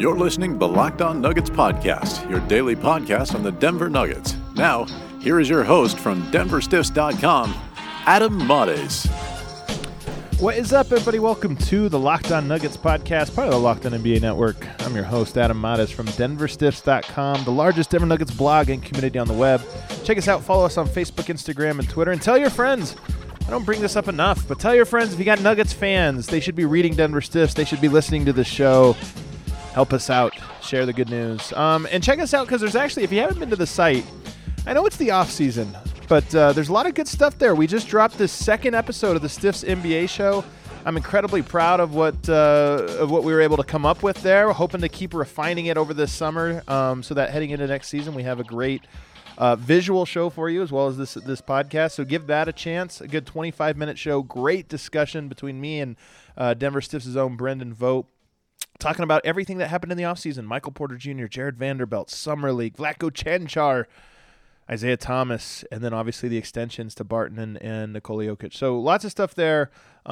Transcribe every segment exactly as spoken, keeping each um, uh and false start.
You're listening to the Locked On Nuggets podcast, your daily podcast on the Denver Nuggets. Now, here is your host from Denver Stiffs dot com, Adam Mares. What is up, everybody? Welcome to the Locked On Nuggets podcast, part of the Locked On N B A Network. I'm your host, Adam Mares from Denver Stiffs dot com, the largest Denver Nuggets blog and community on the web. Check us out. Follow us on Facebook, Instagram, and Twitter. And tell your friends. I don't bring this up enough, but tell your friends if you got Nuggets fans, they should be reading Denver Stiffs. They should be listening to the show. Help us out. Share the good news. Um, and check us out because there's actually, if you haven't been to the site, I know it's the off season, but uh, there's a lot of good stuff there. We just dropped the second episode of the Stiffs N B A show. I'm incredibly proud of what uh, of what we were able to come up with there. We're hoping to keep refining it over this summer um, so that heading into next season we have a great uh, visual show for you as well as this this podcast. So give that a chance. A good twenty-five minute show. Great discussion between me and uh, Denver Stiffs' own Brendan Vogt. Talking about everything that happened in the offseason. Michael Porter Junior, Jared Vanderbilt, Summer League, Vlatko Čančar, Isaiah Thomas, and then obviously the extensions to Barton and, and Nikola Jokic. So lots of stuff there.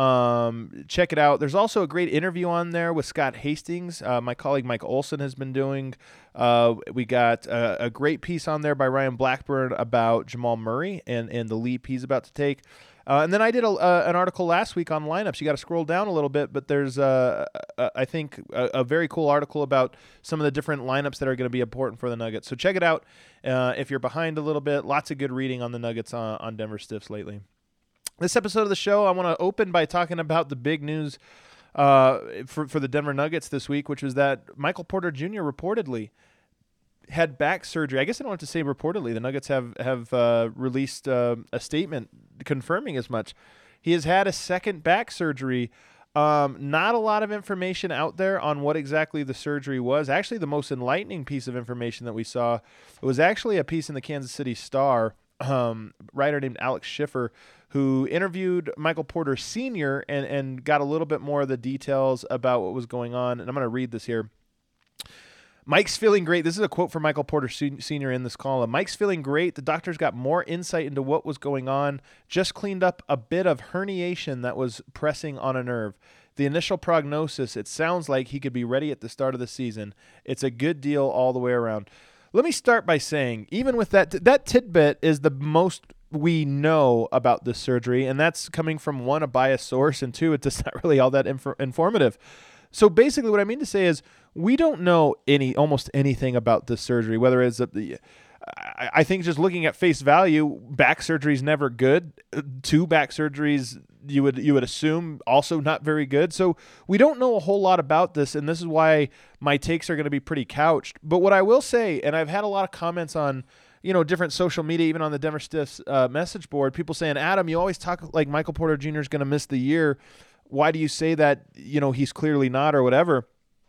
Um, check it out. There's also a great interview on there with Scott Hastings. Uh, my colleague Mike Olson has been doing. Uh, we got a, a great piece on there by Ryan Blackburn about Jamal Murray and, and the leap he's about to take. Uh, and then I did a, uh, an article last week on lineups. You got to scroll down a little bit, but there's, uh, uh, I think, a, a very cool article about some of the different lineups that are going to be important for the Nuggets. So check it out uh, if you're behind a little bit. Lots of good reading on the Nuggets on, on Denver Stiffs lately. This episode of the show, I want to open by talking about the big news uh, for, for the Denver Nuggets this week, which was that Michael Porter Junior reportedly had back surgery. I guess I don't have to say reportedly. The Nuggets have have uh, released uh, a statement confirming as much. He has had a second back surgery. Um, not a lot of information out there on what exactly the surgery was. Actually, the most enlightening piece of information that we saw was actually a piece in the Kansas City Star, um, writer named Alex Schiffer, who interviewed Michael Porter Senior and, and got a little bit more of the details about what was going on. And I'm going to read this here. Mike's feeling great. This is a quote from Michael Porter Senior in this column. Mike's feeling great. The doctors got more insight into what was going on. Just cleaned up a bit of herniation that was pressing on a nerve. The initial prognosis, it sounds like he could be ready at the start of the season. It's a good deal all the way around. Let me start by saying, even with that, that tidbit is the most we know about this surgery, and that's coming from, one, a biased source, and two, it's just not really all that inf- informative. So basically what I mean to say is we don't know any almost anything about this surgery, whether it's a, I, I think just looking at face value, back surgery is never good. Two back surgeries you would you would assume also not very good. So we don't know a whole lot about this, and this is why my takes are going to be pretty couched. But what I will say, and I've had a lot of comments on, you know, different social media, even on the Denver Stiffs uh, message board, people saying, Adam, you always talk like Michael Porter Junior is going to miss the year. Why do you say that, you know, he's clearly not or whatever?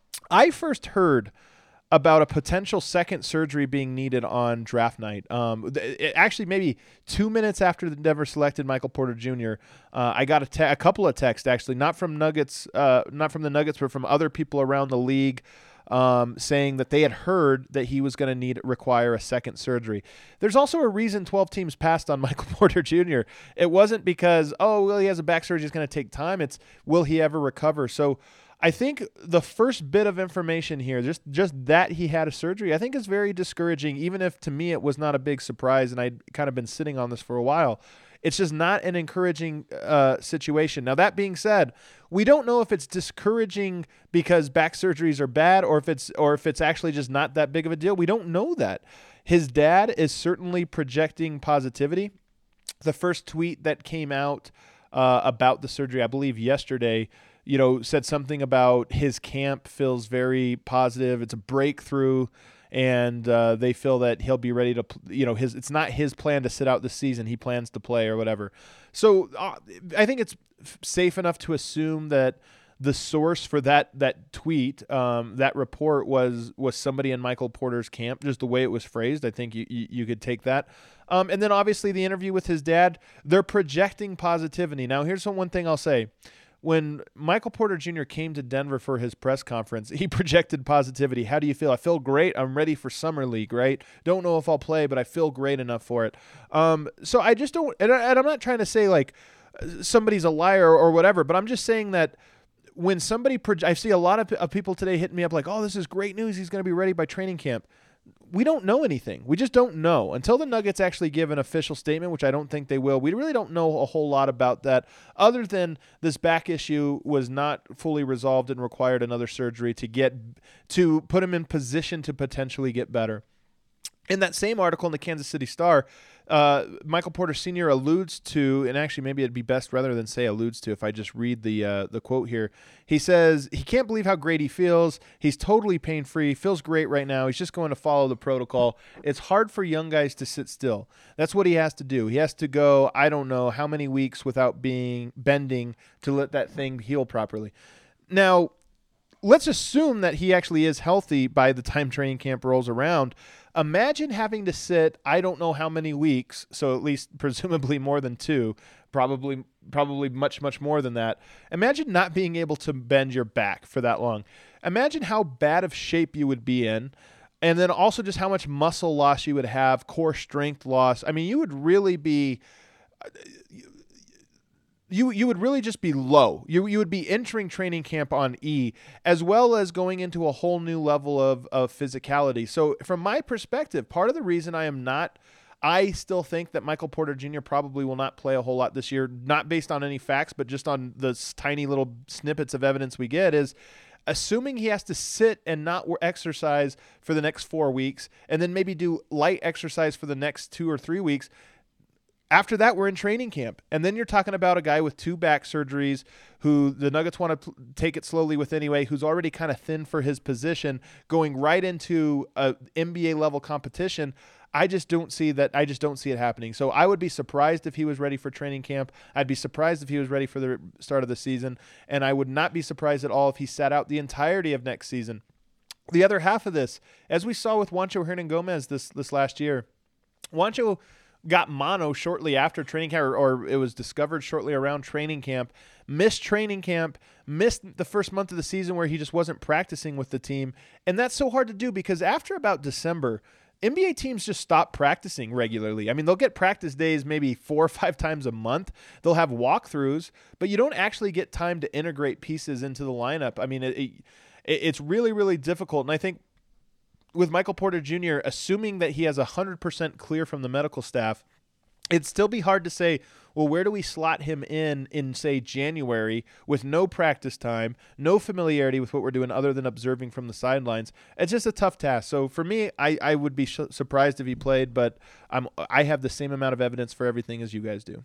I first heard about a potential second surgery being needed on draft night. Um, it, actually, maybe two minutes after the Denver selected Michael Porter Junior, uh, I got a, te- a couple of texts, actually, not from Nuggets, uh, not from the Nuggets, but from other people around the league, um, saying that they had heard that he was going to need require a second surgery. There's also a reason twelve teams passed on Michael Porter Junior It wasn't because, oh, well, he has a back surgery, it's going to take time. It's, will he ever recover? So I think the first bit of information here, just, just that he had a surgery, I think is very discouraging, even if to me it was not a big surprise and I'd kind of been sitting on this for a while. It's just not an encouraging uh, situation. Now, that being said, we don't know if it's discouraging because back surgeries are bad or if it's or if it's actually just not that big of a deal. We don't know that. His dad is certainly projecting positivity. The first tweet that came out uh, about the surgery, I believe yesterday, you know, said something about his camp feels very positive. It's a breakthrough. And uh, they feel that he'll be ready to, you know, his. It's not his plan to sit out this season. He plans to play or whatever. So uh, I think it's f- safe enough to assume that the source for that that tweet, um, that report was was somebody in Michael Porter's camp. Just the way it was phrased, I think you you, you could take that. Um, and then obviously the interview with his dad, they're projecting positivity. Now here's one thing I'll say. When Michael Porter Junior came to Denver for his press conference, he projected positivity. How do you feel? I feel great. I'm ready for Summer League, right? Don't know if I'll play, but I feel great enough for it. Um, so I just don't, and, I, and I'm not trying to say like somebody's a liar or whatever, but I'm just saying that when somebody, proj- I see a lot of, of people today hitting me up like, oh, this is great news. He's going to be ready by training camp. We don't know anything. We just don't know. Until the Nuggets actually give an official statement, which I don't think they will, we really don't know a whole lot about that other than this back issue was not fully resolved and required another surgery to get to put him in position to potentially get better. In that same article in the Kansas City Star, uh, Michael Porter Senior alludes to, and actually maybe it'd be best rather than say alludes to if I just read the uh, the quote here. He says he can't believe how great he feels. He's totally pain-free, feels great right now. He's just going to follow the protocol. It's hard for young guys to sit still. That's what he has to do. He has to go, I don't know, how many weeks without being bending to let that thing heal properly. Now, let's assume that he actually is healthy by the time training camp rolls around. Imagine having to sit, I don't know how many weeks, so at least presumably more than two, probably probably much, much more than that. Imagine not being able to bend your back for that long. Imagine how bad of shape you would be in, and then also just how much muscle loss you would have, core strength loss. I mean, you would really be... You you would really just be low. You you would be entering training camp on E, as well as going into a whole new level of, of physicality. So from my perspective, part of the reason I am not, I still think that Michael Porter Junior probably will not play a whole lot this year, not based on any facts, but just on the tiny little snippets of evidence we get, is assuming he has to sit and not exercise for the next four weeks, and then maybe do light exercise for the next two or three weeks. After that, we're in training camp. And then you're talking about a guy with two back surgeries who the Nuggets want to pl- take it slowly with anyway, who's already kind of thin for his position, going right into a N B A level competition. I just don't see that. I just don't see it happening. So I would be surprised if he was ready for training camp. I'd be surprised if he was ready for the start of the season. And I would not be surprised at all if he sat out the entirety of next season. The other half of this, as we saw with Juancho Hernangomez this, this last year, Juancho got mono shortly after training camp, or, or it was discovered shortly around training camp, missed training camp, missed the first month of the season where he just wasn't practicing with the team. And that's so hard to do because after about December, N B A teams just stop practicing regularly. I mean, they'll get practice days maybe four or five times a month. They'll have walkthroughs, but you don't actually get time to integrate pieces into the lineup. I mean, it, it, it's really, really difficult. And I think with Michael Porter Junior, assuming that he has one hundred percent clear from the medical staff, it'd still be hard to say, well, where do we slot him in in, say, January with no practice time, no familiarity with what we're doing other than observing from the sidelines? It's just a tough task. So for me, I, I would be sh- surprised if he played, but I'm, I have the same amount of evidence for everything as you guys do.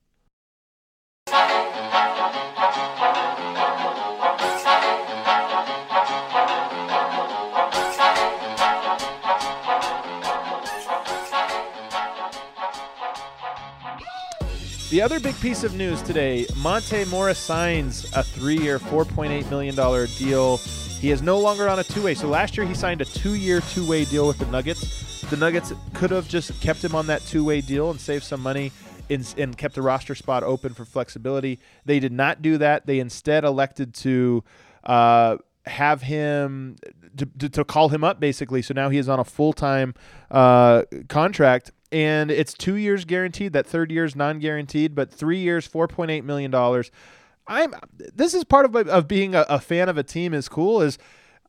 The other big piece of news today, Monte Morris signs a three-year, four point eight million dollars deal. He is no longer on a two-way. So last year he signed a two-year, two-way deal with the Nuggets. The Nuggets could have just kept him on that two-way deal and saved some money and, and kept the roster spot open for flexibility. They did not do that. They instead elected to uh, have him to, to, to call him up, basically. So now he is on a full-time uh, contract. And it's two years guaranteed. That third year is non-guaranteed, but three years, four point eight million dollars. I'm. This is part of of being a, a fan of a team is cool. Is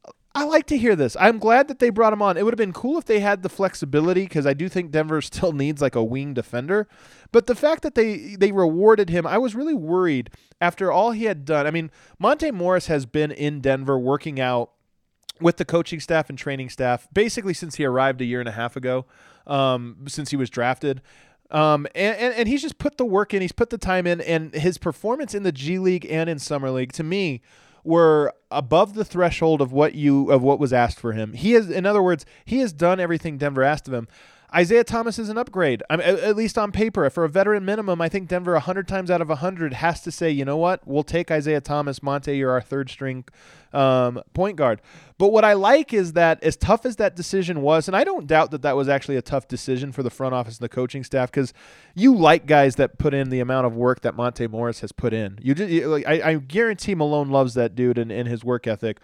I like to hear this. I'm glad that they brought him on. It would have been cool if they had the flexibility, because I do think Denver still needs like a wing defender. But the fact that they they rewarded him, I was really worried after all he had done. I mean, Monte Morris has been in Denver working out with the coaching staff and training staff basically since he arrived a year and a half ago, um, since he was drafted. Um, and, and, and he's just put the work in, he's put the time in, and his performance in the G League and in Summer League, to me, were above the threshold of what you of what was asked for him. He is, in other words, he has done everything Denver asked of him. Isaiah Thomas is an upgrade, I mean, at least on paper. For a veteran minimum, I think Denver one hundred times out of one hundred has to say, you know what, we'll take Isaiah Thomas. Monte, you're our third string um, point guard. But what I like is that as tough as that decision was, and I don't doubt that that was actually a tough decision for the front office and the coaching staff, because you like guys that put in the amount of work that Monte Morris has put in. You, just, you like, I, I guarantee Malone loves that dude and, and his work ethic.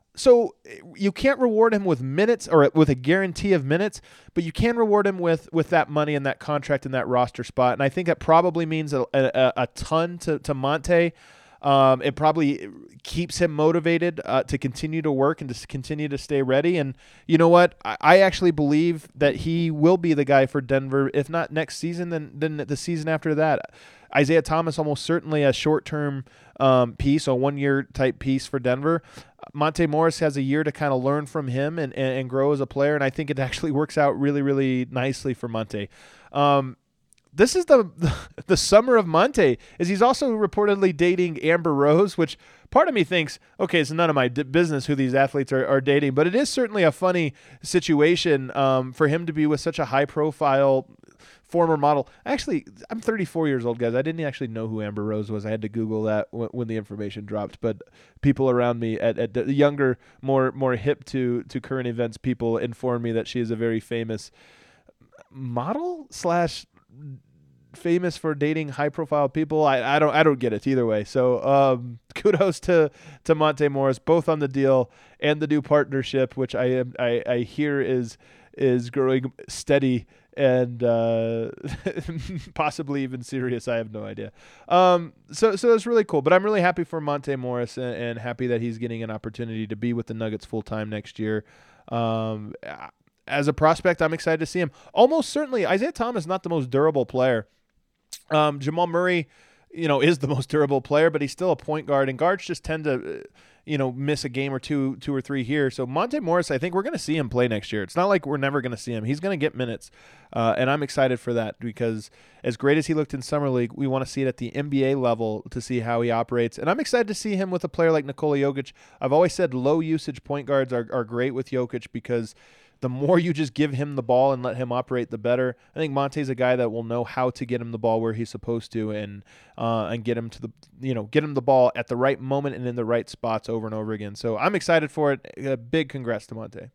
So you can't reward him with minutes or with a guarantee of minutes, but you can reward him with, with that money and that contract and that roster spot. And I think that probably means a, a, a ton to, to Monte. Um, it probably keeps him motivated uh, to continue to work and to continue to stay ready. And you know what? I, I actually believe that he will be the guy for Denver, if not next season, then then the season after that. Isaiah Thomas, almost certainly a short-term um, piece, a one-year type piece for Denver. Monte Morris has a year to kind of learn from him and, and, and grow as a player, and I think it actually works out really, really nicely for Monte. Um, This is the the summer of Monte, is he's also reportedly dating Amber Rose, which part of me thinks, okay, it's none of my d- business who these athletes are, are dating, but it is certainly a funny situation um, for him to be with such a high-profile former model. Actually, I'm thirty-four years old, guys. I didn't actually know who Amber Rose was. I had to Google that w- when the information dropped, but people around me, at, at the younger, more more hip to, to current events people informed me that she is a very famous model slash famous for dating high profile people. I, I don't I don't get it either way. So um, kudos to to Monte Morris, both on the deal and the new partnership, which I am I, I hear is is growing steady and uh, possibly even serious. I have no idea. Um, so so it's really cool. But I'm really happy for Monte Morris and, and happy that he's getting an opportunity to be with the Nuggets full time next year. Um, As a prospect, I'm excited to see him. Almost certainly, Isaiah Thomas is not the most durable player. Um, Jamal Murray, you know, is the most durable player, but he's still a point guard, and guards just tend to, you know, miss a game or two, two or three here. So Monte Morris, I think we're going to see him play next year. It's not like we're never going to see him. He's going to get minutes, uh, and I'm excited for that because as great as he looked in Summer League, we want to see it at the N B A level to see how he operates. And I'm excited to see him with a player like Nikola Jokic. I've always said low-usage point guards are, are great with Jokic because the more you just give him the ball and let him operate, the better. I think Monte's a guy that will know how to get him the ball where he's supposed to, and uh, and get him to the you know get him the ball at the right moment and in the right spots over and over again. So I'm excited for it. A big congrats to Monte.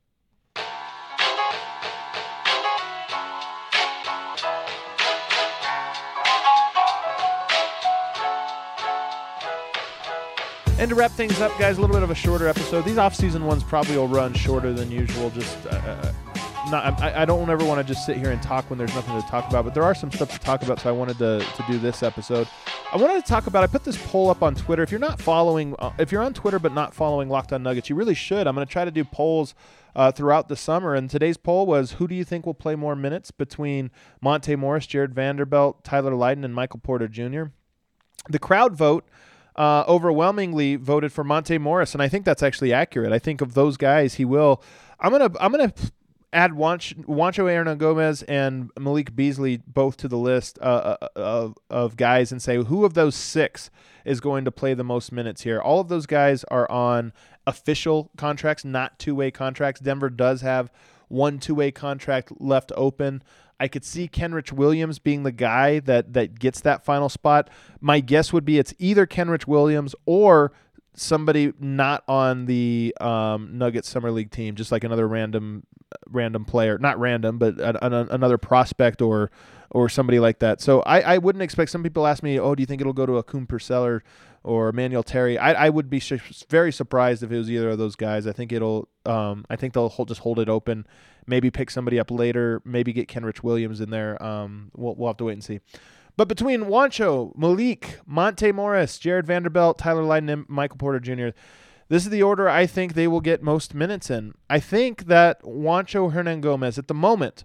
And to wrap things up, guys, a little bit of a shorter episode. These off-season ones probably will run shorter than usual. Just, uh, not, I, I don't ever want to just sit here and talk when there's nothing to talk about, but there are some stuff to talk about, so I wanted to, to do this episode. I wanted to talk about, I put this poll up on Twitter. If you're not following, uh, if you're on Twitter but not following Locked On Nuggets, you really should. I'm going to try to do polls uh, throughout the summer, and today's poll was, who do you think will play more minutes between Monte Morris, Jared Vanderbilt, Tyler Lydon, and Michael Porter Junior? The crowd vote Uh, overwhelmingly voted for Monte Morris, and I think that's actually accurate. I think of those guys, he will. I'm gonna I'm gonna add Juancho, Juancho Hernangomez and Malik Beasley both to the list uh, of of guys, and say who of those six is going to play the most minutes here. All of those guys are on official contracts, not two-way contracts. Denver does have one two-way contract left open. I could see Kenrich Williams being the guy that that gets that final spot. My guess would be it's either Kenrich Williams or somebody not on the um, Nuggets Summer League team, just like another random random player. Not random, but a, a, another prospect or or somebody like that. So I, I wouldn't expect – some people ask me, oh, do you think it'll go to Akum Purcell or, or Emmanuel Terry? I, I would be sh- very surprised if it was either of those guys. I think it'll um, – I think they'll hold, just hold it open. Maybe pick somebody up later. Maybe get Kenrich Williams in there. Um, we'll, we'll have to wait and see. But between Juancho, Malik, Monte Morris, Jared Vanderbilt, Tyler Lydon, and Michael Porter Junior, this is the order I think they will get most minutes in. I think that Juancho Hernangomez at the moment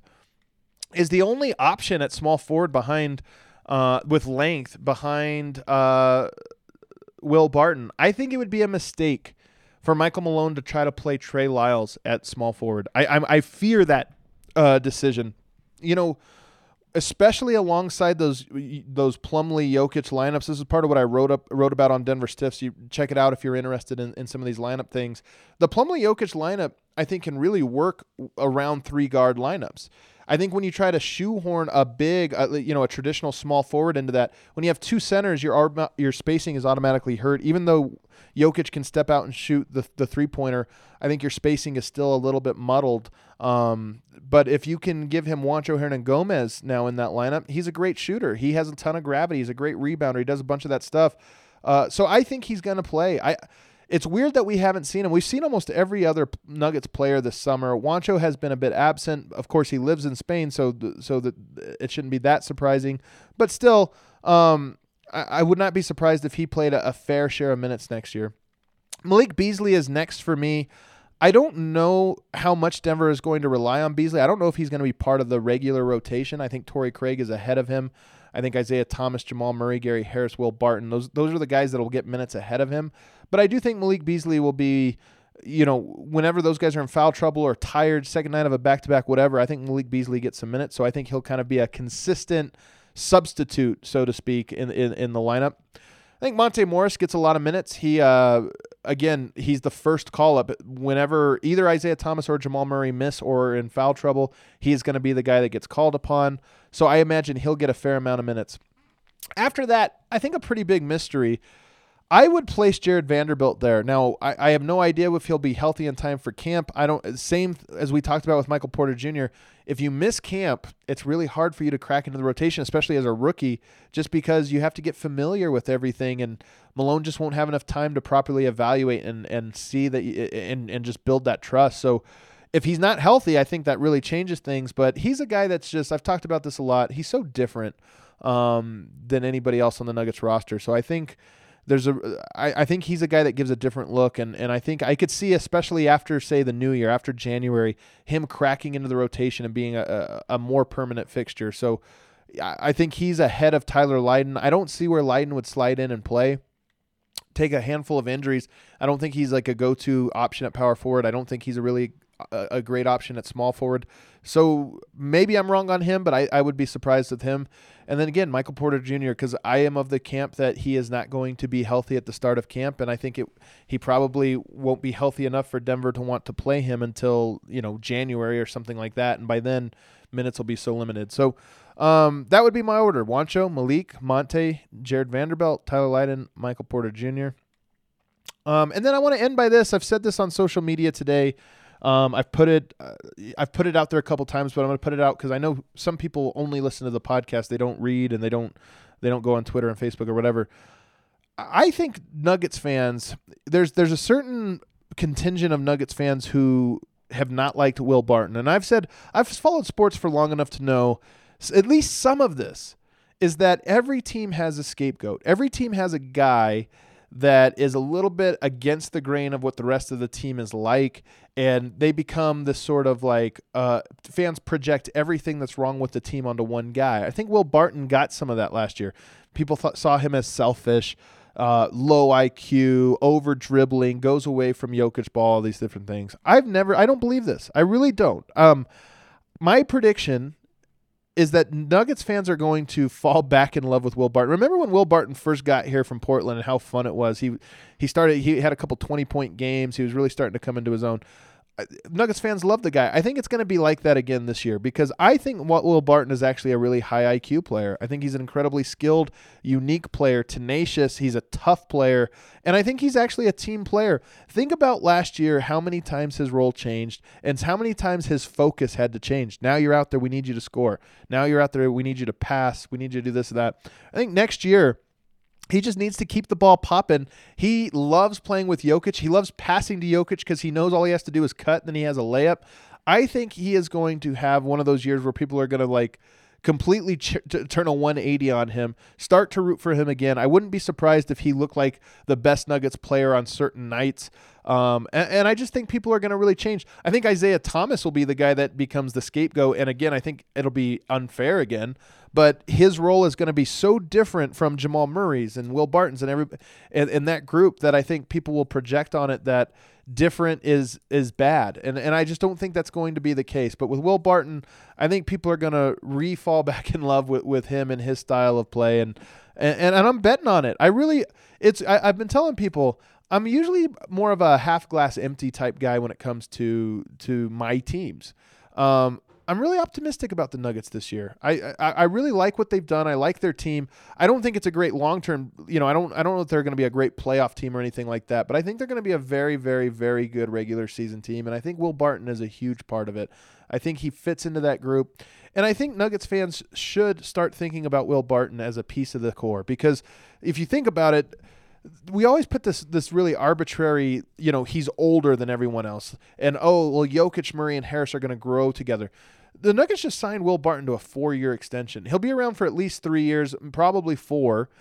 is the only option at small forward behind, uh, with length behind uh, Will Barton. I think it would be a mistake for Michael Malone to try to play Trey Lyles at small forward. I I, I fear that uh, decision. You know, especially alongside those those Plumlee Jokic lineups. This is part of what I wrote up wrote about on Denver Stiffs. You check it out if you're interested in, in some of these lineup things. The Plumlee Jokic lineup, I think, can really work around three guard lineups. I think when you try to shoehorn a big, uh, you know, a traditional small forward into that, when you have two centers, your your spacing is automatically hurt. Even though Jokic can step out and shoot the the three pointer, I think your spacing is still a little bit muddled. Um, but if you can give him Juancho Hernangomez now in that lineup, he's a great shooter. He has a ton of gravity. He's a great rebounder. He does a bunch of that stuff. Uh, so I think he's going to play. I. It's weird that we haven't seen him. We've seen almost every other Nuggets player this summer. Juancho has been a bit absent. Of course, he lives in Spain, so th- so that it shouldn't be that surprising. But still, um, I, I would not be surprised if he played a, a fair share of minutes next year. Malik Beasley is next for me. I don't know how much Denver is going to rely on Beasley. I don't know if he's going to be part of the regular rotation. I think Torrey Craig is ahead of him. I think Isaiah Thomas, Jamal Murray, Gary Harris, Will Barton, those those are the guys that will get minutes ahead of him. But I do think Malik Beasley will be, you know, whenever those guys are in foul trouble or tired, second night of a back-to-back, whatever, I think Malik Beasley gets some minutes. So I think he'll kind of be a consistent substitute, so to speak, in in, in the lineup. I think Monte Morris gets a lot of minutes. He, uh, again, he's the first call-up. Whenever either Isaiah Thomas or Jamal Murray miss or are in foul trouble, he's going to be the guy that gets called upon. So I imagine he'll get a fair amount of minutes. After that, I think a pretty big mystery. I would place Jared Vanderbilt there. Now, I, I have no idea if he'll be healthy in time for camp. I don't. Same as we talked about with Michael Porter Junior If you miss camp, it's really hard for you to crack into the rotation, especially as a rookie, just because you have to get familiar with everything, and Malone just won't have enough time to properly evaluate and and see that you, and and just build that trust. So if he's not healthy, I think that really changes things. But he's a guy that's just, I've talked about this a lot. He's so different um, than anybody else on the Nuggets roster. So I think. There's a, I, I think he's a guy that gives a different look, and, and I think I could see, especially after, say, the new year, after January, him cracking into the rotation and being a, a, a more permanent fixture. So I think he's ahead of Tyler Lydon. I don't see where Lydon would slide in and play. Take a handful of injuries. I don't think he's like a go-to option at power forward. I don't think he's a really a, a great option at small forward. So maybe I'm wrong on him, but I, I would be surprised with him. And then again, Michael Porter Junior, because I am of the camp that he is not going to be healthy at the start of camp, and I think it he probably won't be healthy enough for Denver to want to play him until, you know, January or something like that, and by then minutes will be so limited. So um, that would be my order: Juancho, Malik, Monte, Jared Vanderbilt, Tyler Lydon, Michael Porter Junior Um, and then I want to end by this. I've said this on social media today. Um, I've put it, uh, I've put it out there a couple times, but I'm going to put it out because I know some people only listen to the podcast. They don't read and they don't, they don't go on Twitter and Facebook or whatever. I think Nuggets fans, there's, there's a certain contingent of Nuggets fans who have not liked Will Barton. And I've said, I've followed sports for long enough to know at least some of this is that every team has a scapegoat. Every team has a guy that is a little bit against the grain of what the rest of the team is like, and they become this sort of like uh, fans project everything that's wrong with the team onto one guy. I think Will Barton got some of that last year. People thought, saw him as selfish, uh, low I Q, over dribbling, goes away from Jokic ball, all these different things. I've never, I don't believe this. I really don't. Um, my prediction is that Nuggets fans are going to fall back in love with Will Barton. Remember when Will Barton first got here from Portland and how fun it was? He he started. He had a couple twenty-point games. He was really starting to come into his own. Nuggets fans love the guy. I think it's going to be like that again this year because I think Will Barton is actually a really high I Q player. I think he's an incredibly skilled, unique player, tenacious. He's a tough player, and I think he's actually a team player. Think about last year, how many times his role changed and how many times his focus had to change. Now you're out there, we need you to score. Now you're out there, we need you to pass. We need you to do this or that. I think next year, he just needs to keep the ball popping. He loves playing with Jokic. He loves passing to Jokic because he knows all he has to do is cut, then he has a layup. I think he is going to have one of those years where people are going to like completely ch- t- turn a one eighty on him, start to root for him again. I wouldn't be surprised if he looked like the best Nuggets player on certain nights. Um, and, and I just think people are going to really change. I think Isaiah Thomas will be the guy that becomes the scapegoat. And again, I think it'll be unfair again. But his role is going to be so different from Jamal Murray's and Will Barton's and every and, and that group that I think people will project on it that different is is bad. And and I just don't think that's going to be the case. But with Will Barton, I think people are going to re-fall back in love with, with him and his style of play. And and, and I'm betting on it. I really, it's I, I've been telling people, I'm usually more of a half glass empty type guy when it comes to to my teams. Um, I'm really optimistic about the Nuggets this year. I, I I really like what they've done. I like their team. I don't think it's a great long-term, you know, I don't I don't know if they're going to be a great playoff team or anything like that, but I think they're going to be a very, very, very good regular season team, and I think Will Barton is a huge part of it. I think he fits into that group, and I think Nuggets fans should start thinking about Will Barton as a piece of the core, because if you think about it, we always put this this really arbitrary, you know, he's older than everyone else. And, oh, well, Jokic, Murray, and Harris are going to grow together. The Nuggets just signed Will Barton to a four-year extension. He'll be around for at least three years, probably four.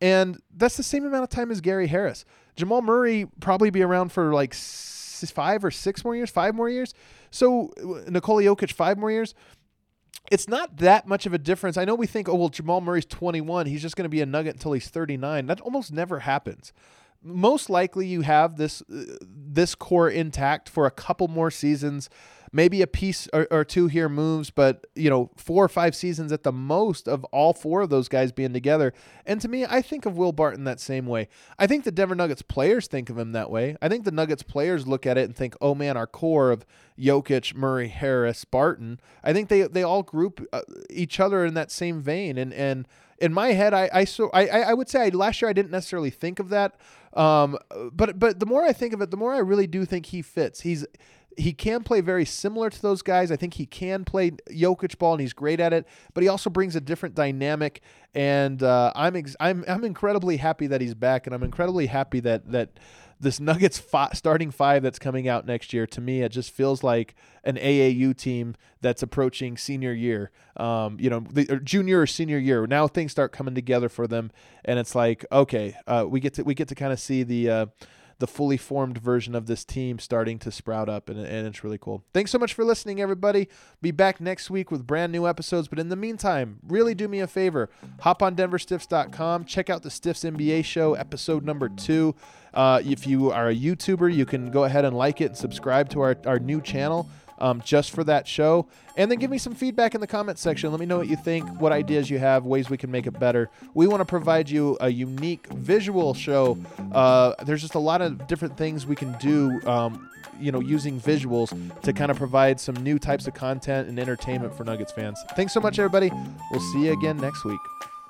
And that's the same amount of time as Gary Harris. Jamal Murray probably be around for like s- five or six more years, five more years. So Nikola Jokic, five more years. It's not that much of a difference. I know we think, oh, well, Jamal Murray's twenty-one. He's just going to be a Nugget until he's thirty-nine. That almost never happens. Most likely you have this uh, this core intact for a couple more seasons. Maybe a piece or, or two here moves, but, you know, four or five seasons at the most of all four of those guys being together. And to me, I think of Will Barton that same way. I think the Denver Nuggets players think of him that way. I think the Nuggets players look at it and think, oh, man, our core of Jokic, Murray, Harris, Barton, I think they they all group uh, each other in that same vein. And and in my head, I I, so, I, I would say I, last year I didn't necessarily think of that. Um, but but the more I think of it, the more I really do think he fits. He's He can play very similar to those guys. I think he can play Jokic ball, and he's great at it. But he also brings a different dynamic, and uh, I'm ex- I'm I'm incredibly happy that he's back, and I'm incredibly happy that that this Nuggets fi- starting five that's coming out next year. To me, it just feels like an A A U team that's approaching senior year, um, you know, the, or junior or senior year. Now things start coming together for them, and it's like, okay, uh, we get to we get to kind of see the. Uh, the fully formed version of this team starting to sprout up, and, and it's really cool. Thanks so much for listening, everybody. Be back next week with brand new episodes, but in the meantime, really do me a favor. Hop on Denver Stiffs dot com. Check out the Stiffs N B A show, episode number two. Uh, if you are a YouTuber, you can go ahead and like it and subscribe to our, our new channel. Um, just for that show. And then give me some feedback in the comment section. Let me know what you think, what ideas you have, ways we can make it better. We want to provide you a unique visual show. Uh, there's just a lot of different things we can do, um, you know, using visuals to kind of provide some new types of content and entertainment for Nuggets fans. Thanks so much, everybody. We'll see you again next week.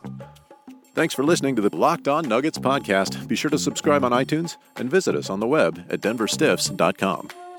Thanks for listening to the Locked On Nuggets podcast. Be sure to subscribe on iTunes and visit us on the web at denver stiffs dot com.